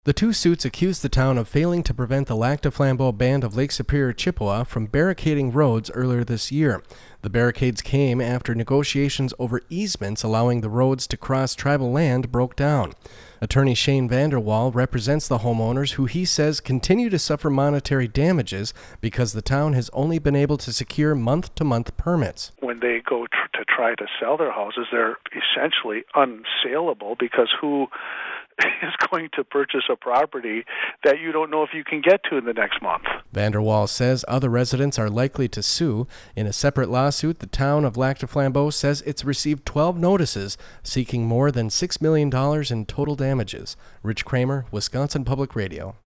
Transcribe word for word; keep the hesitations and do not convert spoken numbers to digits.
The two suits accused the town of failing to prevent the Lac du Flambeau Band of Lake Superior Chippewa from barricading roads earlier this year. The barricades came after negotiations over easements allowing the roads to cross tribal land broke down. Attorney Shane Vanderwall represents the homeowners who he says continue to suffer monetary damages because the town has only been able to secure month-to-month permits. When they go tr- to try to sell their houses, they're essentially unsaleable because who is going to purchase a property that you don't know if you can get to in the next month? Vanderwall says other residents are likely to sue. In a separate lawsuit, the town of Lac du Flambeau says it's received twelve notices seeking more than six million dollars in total damages. Rich Kramer, Wisconsin Public Radio.